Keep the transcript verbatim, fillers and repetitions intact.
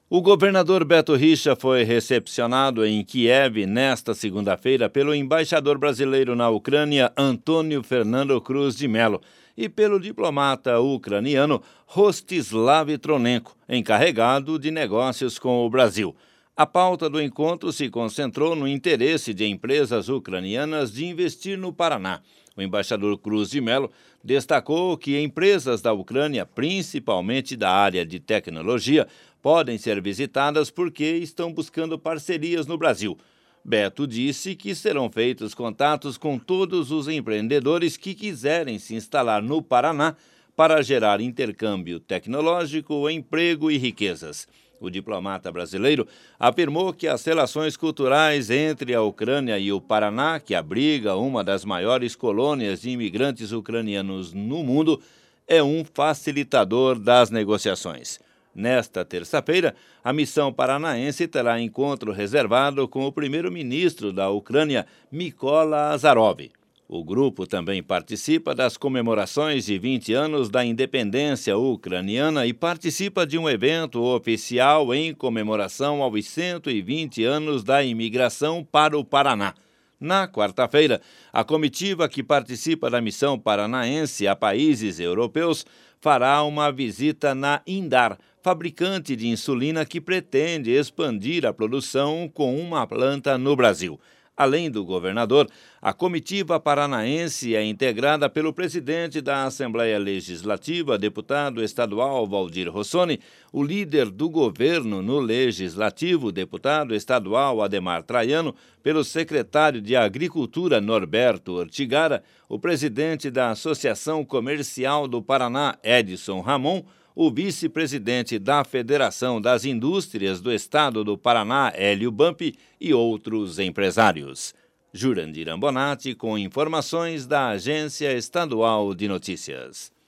O governador Beto Richa foi recepcionado em Kiev nesta segunda-feira pelo embaixador brasileiro na Ucrânia, Antônio Fernando Cruz de Mello, e pelo diplomata ucraniano Rostislav Tronenko, encarregado de negócios com o Brasil. A pauta do encontro se concentrou no interesse de empresas ucranianas de investir no Paraná. O embaixador Cruz de Mello destacou que empresas da Ucrânia, principalmente da área de tecnologia, podem ser visitadas porque estão buscando parcerias no Brasil. Beto disse que serão feitos contatos com todos os empreendedores que quiserem se instalar no Paraná para gerar intercâmbio tecnológico, emprego e riquezas. O diplomata brasileiro afirmou que as relações culturais entre a Ucrânia e o Paraná, que abriga uma das maiores colônias de imigrantes ucranianos no mundo, é um facilitador das negociações. Nesta terça-feira, a missão paranaense terá encontro reservado com o primeiro-ministro da Ucrânia, Mykola Azarov. O grupo também participa das comemorações de vinte anos da independência ucraniana e participa de um evento oficial em comemoração aos cento e vinte anos da imigração para o Paraná. Na quarta-feira, a comitiva que participa da missão paranaense a países europeus fará uma visita na Indar, fabricante de insulina que pretende expandir a produção com uma planta no Brasil. Além do governador, a comitiva paranaense é integrada pelo presidente da Assembleia Legislativa, deputado estadual Valdir Rossoni, o líder do governo no Legislativo, deputado estadual Adhemar Traiano, pelo secretário de Agricultura Norberto Ortigara, o presidente da Associação Comercial do Paraná, Edson Ramon, o vice-presidente da Federação das Indústrias do Estado do Paraná, Hélio Bampi, e outros empresários. Jurandir Ambonati com informações da Agência Estadual de Notícias.